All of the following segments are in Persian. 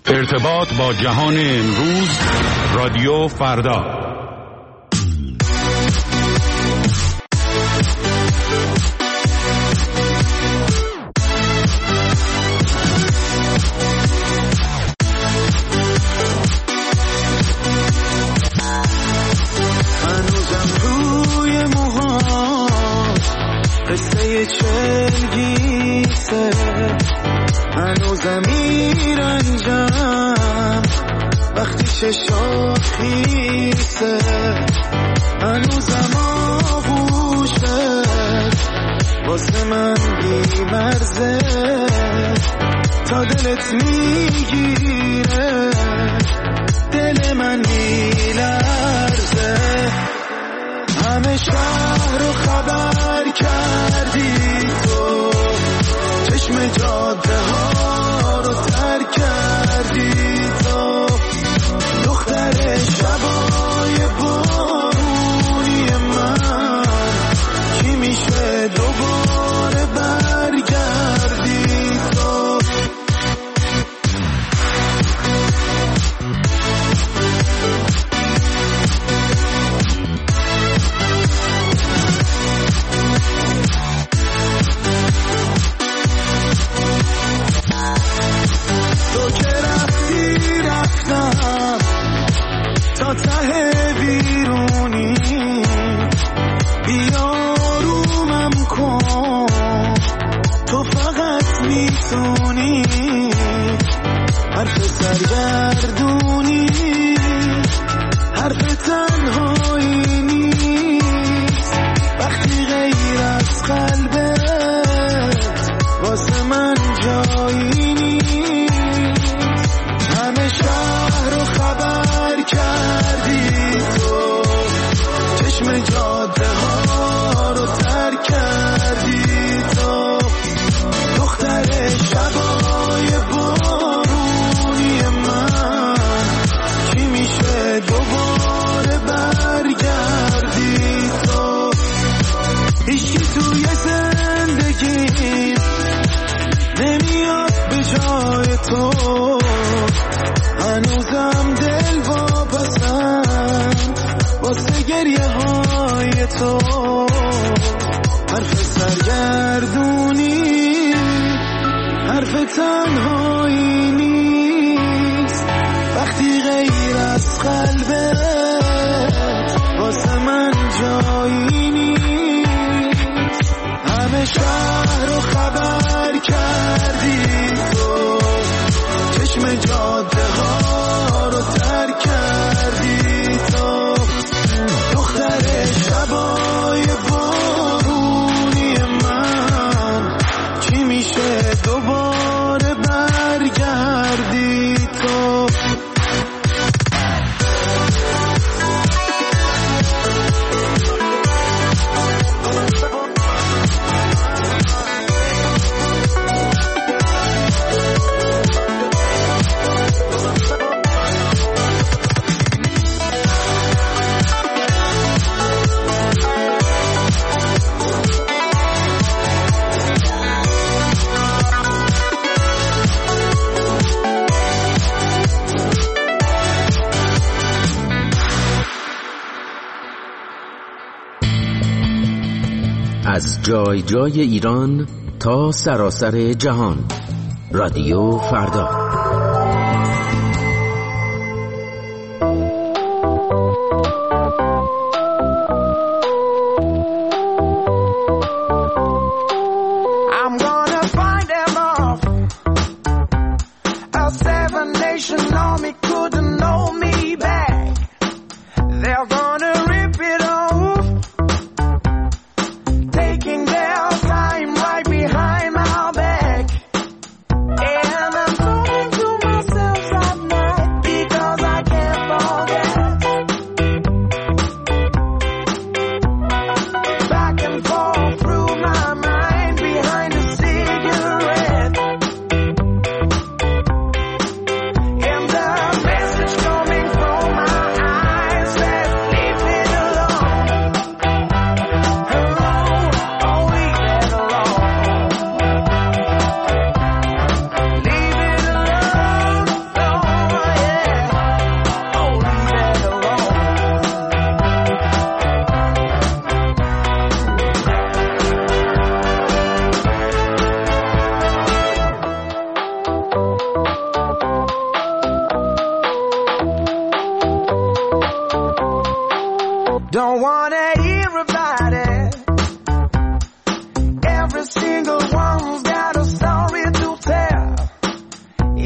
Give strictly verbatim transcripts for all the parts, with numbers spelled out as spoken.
ارتباط با جهان امروز، رادیو فردا. هنوزم روی موها قصه چلگیسه، هنوزم میرنجم وقتی چشات خیسه، هنوزم آغوشه واسه من بی مرزه، تا دلت میگیره دل من میلرزه. همه شهر رو خبر کردی تو، چشم جاده ها رو تر کردی تو، دختر شبای بارونی من کی میشه دوباره برگردی تو. تو که رفتی رفتم تا ته بیرونی، بیارومم کن تو فقط میتونی، حرف سرگردونی حرف تنهایی نیست، وقتی غیر از قلبت واسه من جایی نیست. همه شهر رو خبر کردی تو، چشم جاده ها رو تر کردی تو، دختر شبای بارونی من چی میشه دوباره برگردی تو. هیچی توی زندگی نمیاد به جای تو، هنوزم دل واپسم واسه گریه های تو، حرف سرگردونی حرف تنهایی نیست، وقتی غیر از قلبت واسه من جایی نیست. همه شهر رو خبر کردی تو، چشم جاده ها رو تر کردی تو، دختر شبای بارونی من چی میشه دوباره برگردی تو. از جای جای ایران تا سراسر جهان، رادیو فردا.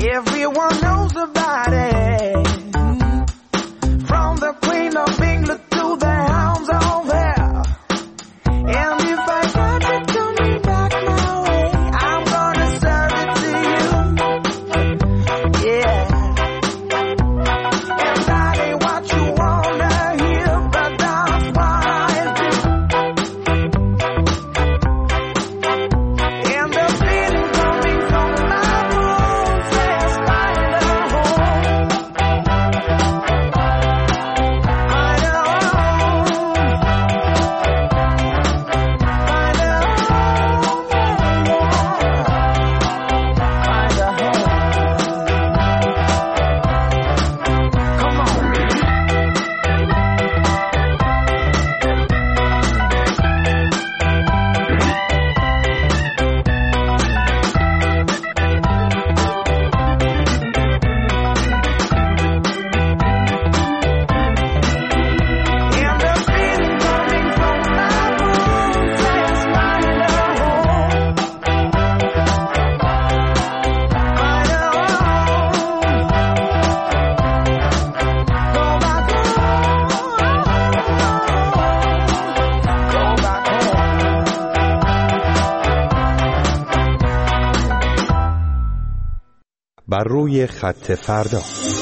Everyone knows about it. From the Queen of England to the hounds of hell. And if I got it coming back my way, I'm gonna serve it to you. Yeah. And that ain't what you wanna hear, but that's what I do. And the feeling coming from my bones says find a home. Find a home. Find a home. Find a home. Come on. And the feeling coming from my bones says find a home. Find a home. Go back home. Go back home. بر روی خط فردا.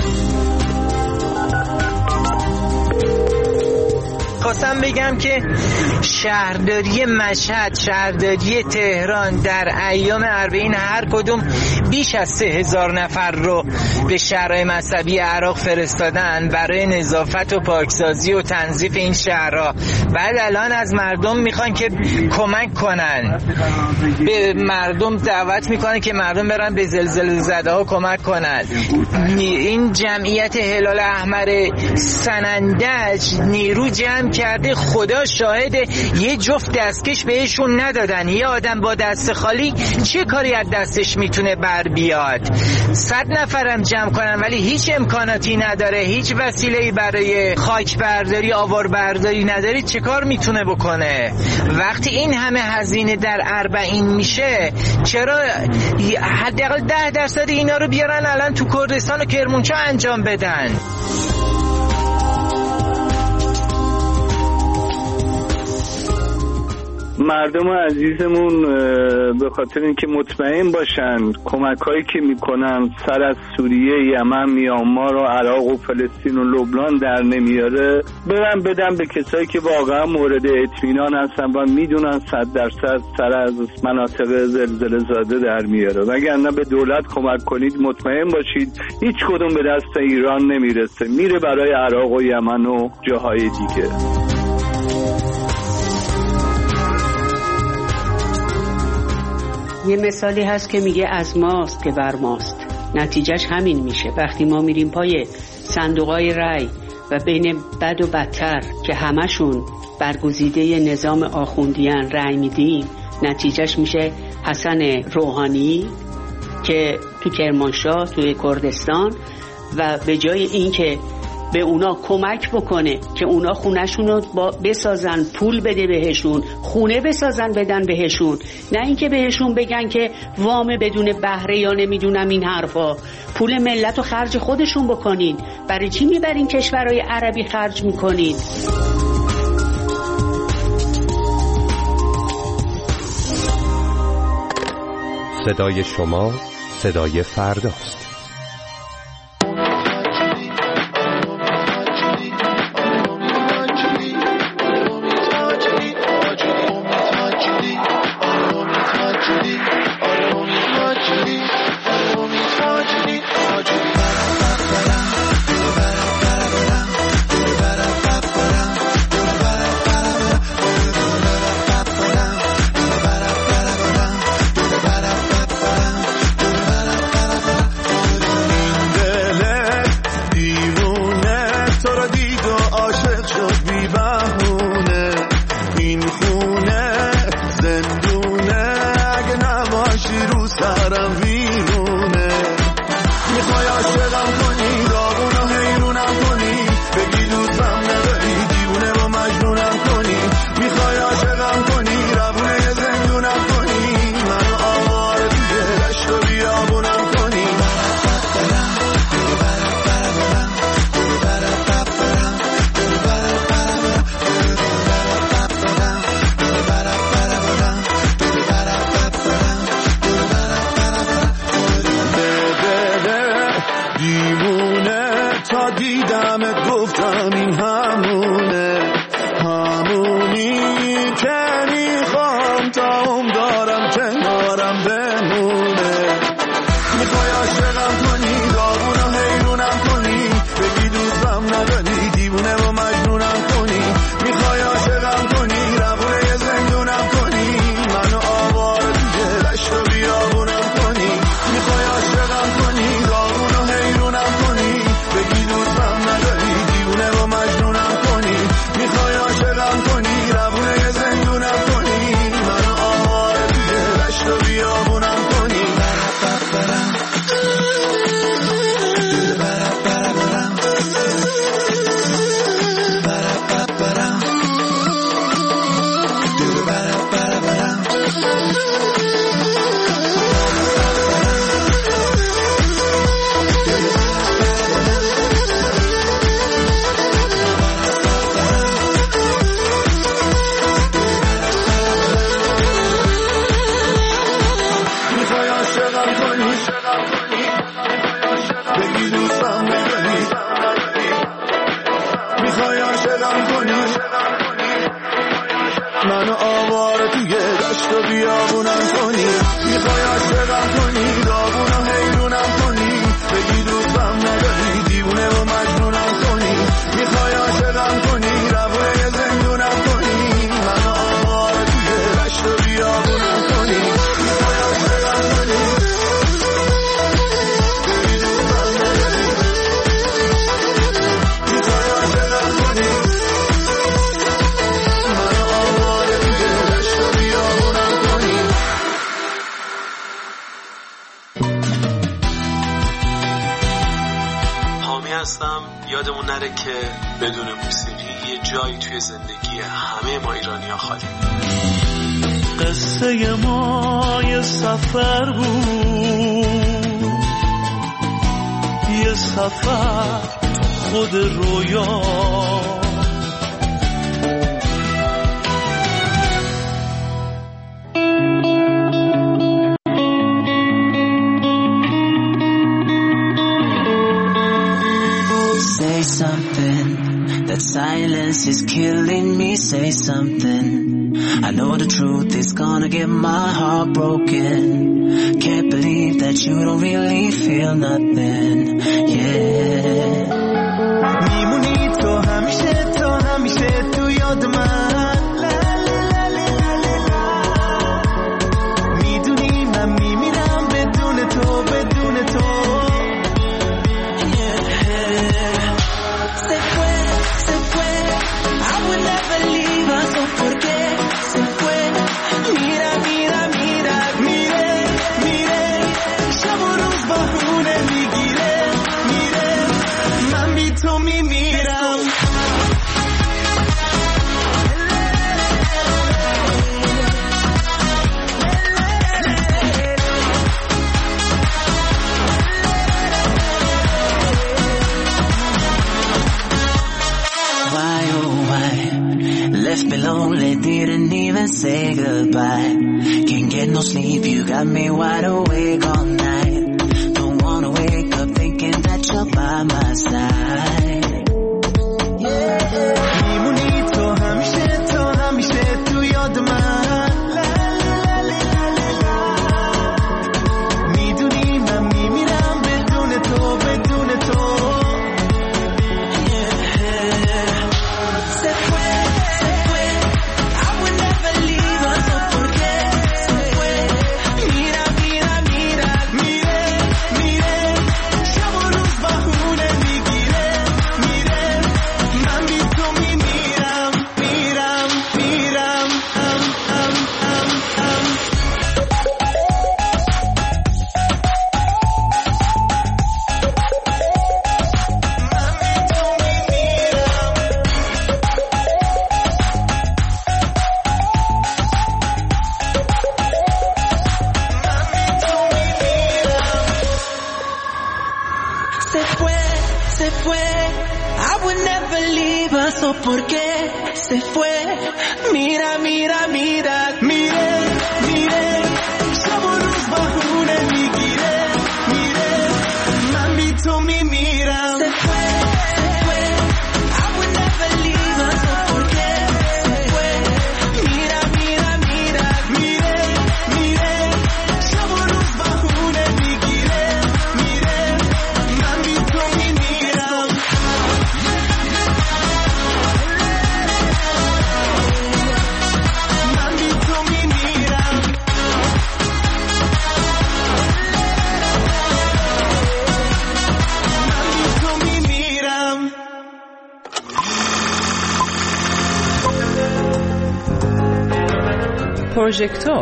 خواستم بگم که شهرداری مشهد، شهرداری تهران در ایام اربعین هر کدوم بیش از سه هزار نفر رو به شهرهای مذهبی عراق فرستادن برای نظافت و پاکسازی و تنظیف این شهرها. بعد الان از مردم میخوان که کمک کنن، به مردم دعوت میکنن که مردم برن به زلزله زده ها کمک کنن. این جمعیت هلال احمر سنندج نیرو جمع کرده، خدا شاهده یه جفت دستکش بهشون ندادن. یه آدم با دست خالی چه کاری از دستش میتونه بر بیاد؟ صد نفرم جمع کنن ولی هیچ امکاناتی نداره، هیچ وسیله‌ای برای خاک برداری آوار برداری نداری، چه کار میتونه بکنه؟ وقتی این همه هزینه در اربعین میشه، چرا حداقل ده درصد اینا رو بیارن الان تو کردستان و کرمانشاه انجام بدن؟ مردم عزیزمون به خاطر اینکه مطمئن باشن کمک هایی که میکنن سر از سوریه، یمن، میانمار و عراق و فلسطین و لبنان در نمیاره، برن بدن به کسایی که واقعا مورد اطمینان هستن و میدونن صد درصد سر از مناطق زلزله زاده در میاره. وگرنه به دولت کمک کنید مطمئن باشید هیچ کدوم به دست ایران نمیرسه، میره برای عراق و یمن و جاهای دیگه. یه مثالی هست که میگه از ماست که بر ماست، نتیجهش همین میشه. وقتی ما میریم پای صندوقای رای و بین بد و بدتر که همشون برگزیده نظام آخوندیان رای میدیم، نتیجهش میشه حسن روحانی که تو کرمانشاه توی کردستان، و به جای این که به اونا کمک بکنه که اونا خونهشون رو بسازن، پول بده بهشون، خونه بسازن بدن بهشون، نه اینکه بهشون بگن که وام بدون بهره یا نمیدونم این حرفا، پول ملت رو خرج خودشون بکنین. برای چی میبرین کشورهای عربی خرج میکنین؟ صدای شما صدای فرداست. دیوونه تا دیدمت گفتم این همونه، همونی که میخوام تا عمر دارم کنارم بمونه. میخوای عاشقم کنی، داغونم حیرونم کنی، بگی دوستم نداری، دیوونه و مجنونم کنی. میخوای عاشقم کنی، روونه زندونم کنی، منو آواره توی دشت و بیابونم کنی. میخوای عاشقم کنی، داغون و حیرونم کنی، بگی دوستم نداری، دیوونه و مجنونم کنی. میخوای عاشقم کنی، روونه زندونم کنی، منو آواره توی دشت و بیابونم کنی. منو آواره توی دشت و بیابونم کنی. میخوای عاشقم کنی، داغون و حیرونم کنی، بگی دوستم نداری، دیوونه و مجنونم کنی. میخوای عاشقم کنی، روونه زندونم کنی، منو آواره توی دشت و بیابونم کنی. میخوای عاشقم کنی، بگی دوستم نداری، میخوای عاشقم کنی. هستم. یادمون نره که بدون موسیقی یه جایی توی زندگی همه ما ایرانی‌ها خالی. قصه ما یه سفر بود، یه سفر خود رویا. Say something, that silence is killing me. Say something, I know the truth is gonna get my heart broken. Can't believe that you don't really feel nothing, yeah. میمونی تو همیشه، تو همیشه تو یاد من. میدونی من میمیرم بدون تو، بدون تو. Left me lonely, didn't even say goodbye. Can't get no sleep, you got me wide awake all night. Don't wanna wake up thinking that you're by my side. میمونی تو همیشه، تو همیشه تو یاد من. میدونی من میمیرم بدون تو، بدون تو. ¿Por qué se fue? Mira, mira, mira, mire, mire. شب و روز بهونه میگیره، میره. من بی تو میمیرم. پروژکتور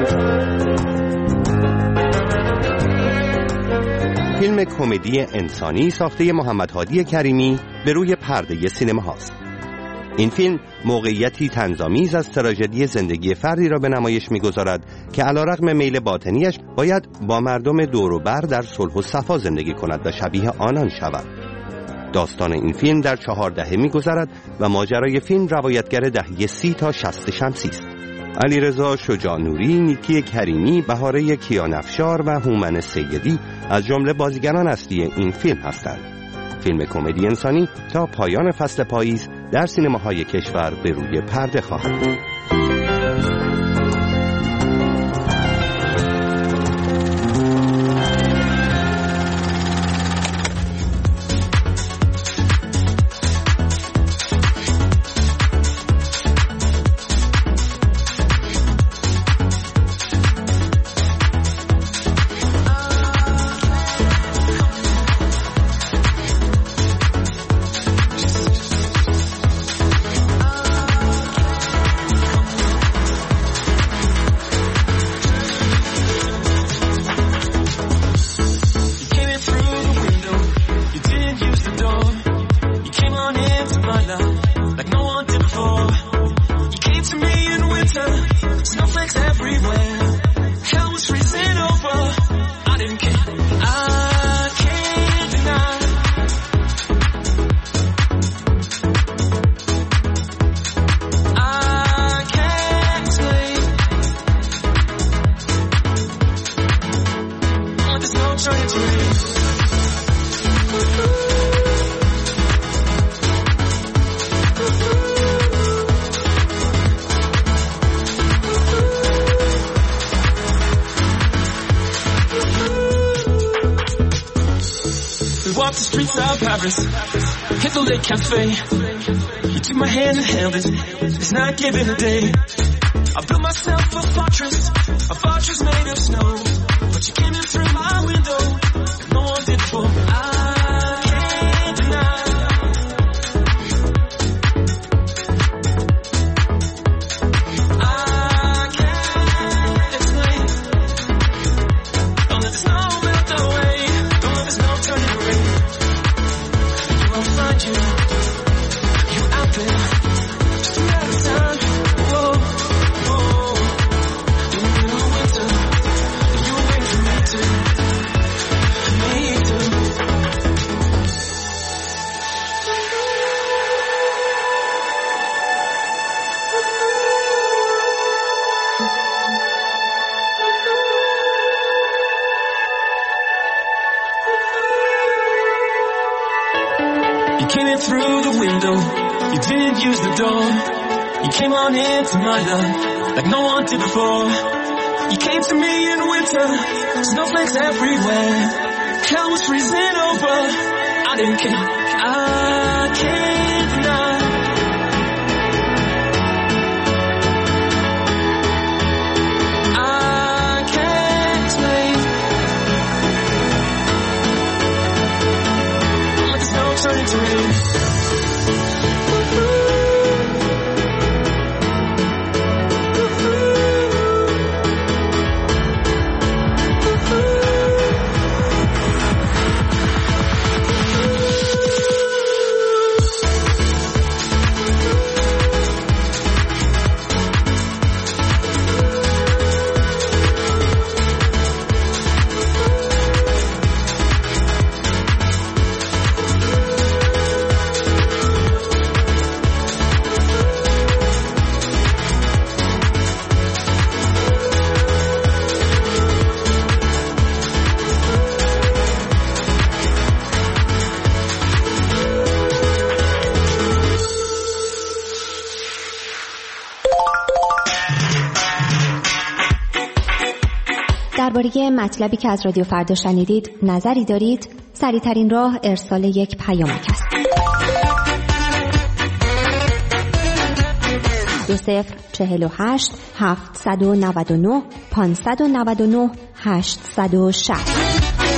فیلم کمدی انسانی ساخته محمد هادی کریمی به روی پرده سینما هاست. این فیلم موقعیتی طنزآمیز از تراژدی زندگی فردی را به نمایش می‌گذارد که علیرغم میل باطنیش باید با مردم دور و بر در صلح و صفا زندگی کند و شبیه آنان شود. داستان این فیلم در چهار دهه می‌گذرد و ماجرای فیلم روایتگر دهه سی تا شصت شمسی است. علیرضا شجاع نوری، نیکی کریمی، بهاره کیانفشار و هومن سیدی از جمله بازیگران اصلی این فیلم هستند. فیلم کمدی انسانی تا پایان فصل پاییز در سینماهای کشور به روی پرده خواهد بود. Walk the streets of Paris, hit the Lake Cafe. You took my hand and held it, it's not giving a day. I built myself a fortress, a fortress made of snow. But you came in through my window, no one did for me. I can't deny. I can't explain. Don't let the snow melt away, don't let the snow turn it gray. I'll find you, you out there, just a matter of time. Whoa, whoa, in the middle of winter, you wait for me to, me to. You came in through the window, you didn't use the door. You came on into my life like no one did before. You came to me in winter, snowflakes everywhere. Hell was freezing over, I didn't care. I can't deny. I can't explain. Don't let the snow turn into rain. درباره مطلبی که از رادیو فردا شنیدید نظری دارید؟ سریع‌ترین راه ارسال یک پیامک است. دو صفر چهل و هشت هفتصد و نود و نه پانصد و نود و نه هشتصد و شصت.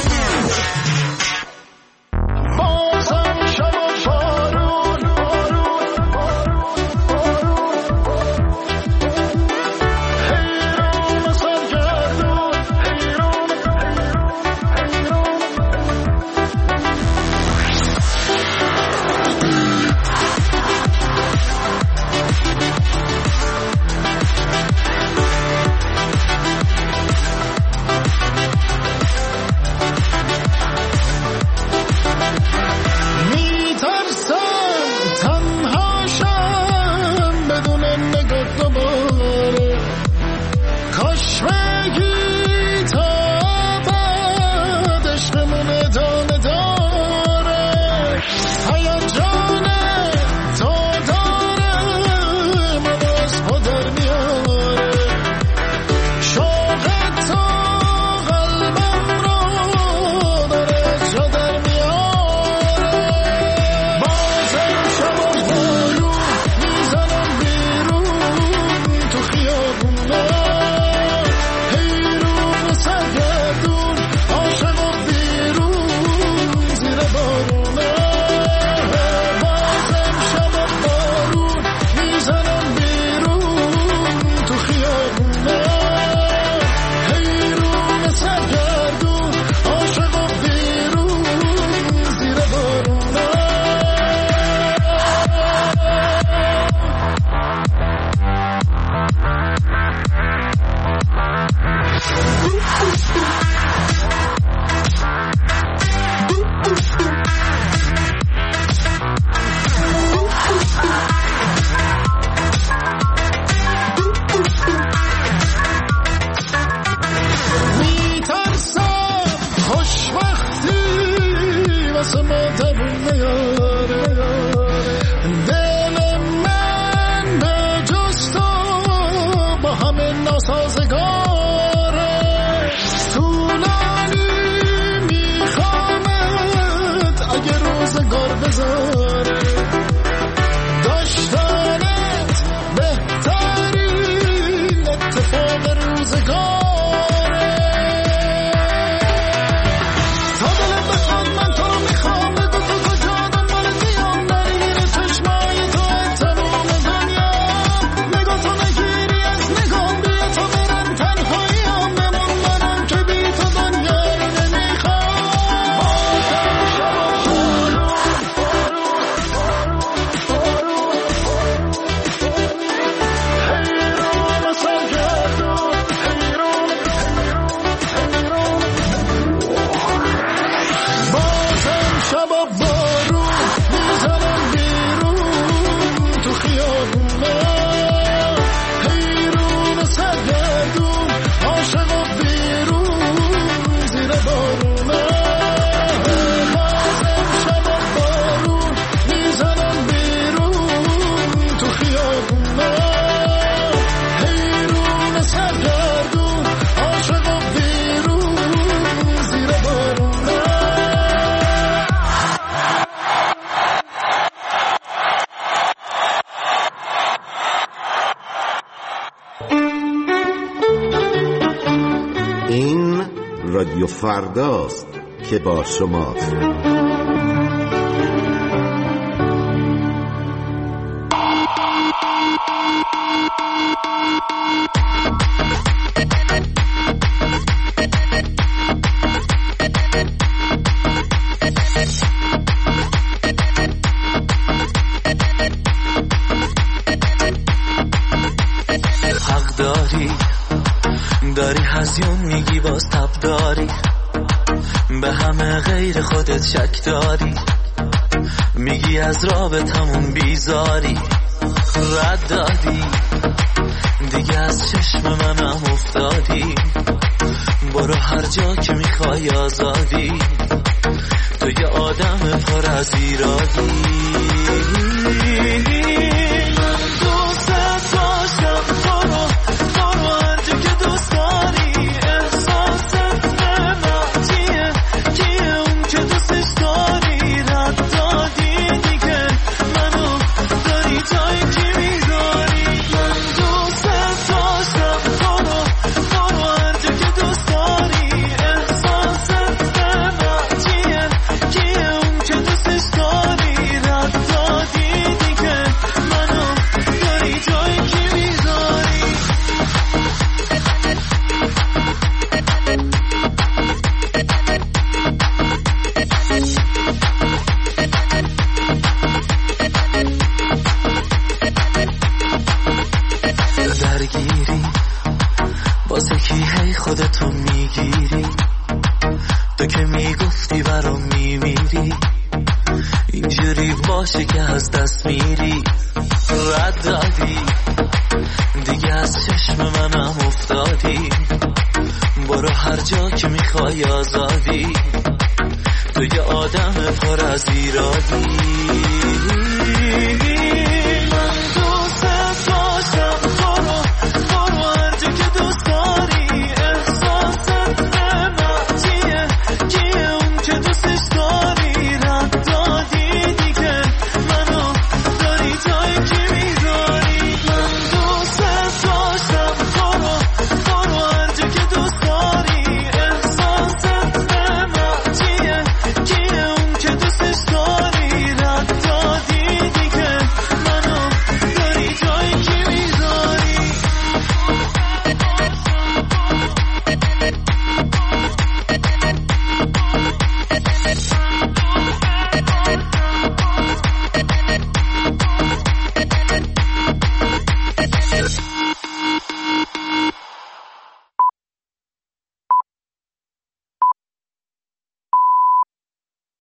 رادیو فرداست که با شماست. حق داری داری هزیون میگی باز تب داری، به همه غیر خودت شک داری، میگی از رابطمون بیزاری، رد دادی دیگه از چشم منم افتادی، برو هر جا که میخوای آزادی، تو یه آدم پر از ایرادی. دوست داشتم برو برو هر جا که دوست داری، احساس خودتو میگیری، تو که میگفتی برام میمیری، اینجوری باشه که از دست میری. رد دادی دیگه از چشم منم افتادی، برو هر جا که میخوای آزادی، تو یه آدم پر از ایرادی.